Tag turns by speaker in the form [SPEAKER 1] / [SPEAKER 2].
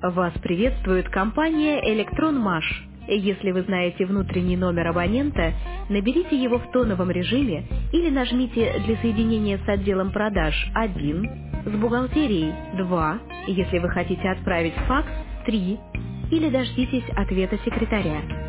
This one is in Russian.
[SPEAKER 1] Вас приветствует компания «Электронмаш». Если вы знаете внутренний номер абонента, наберите его в тоновом режиме или нажмите для соединения с отделом продаж 1, с бухгалтерией 2, если вы хотите отправить факс 3 или дождитесь ответа секретаря.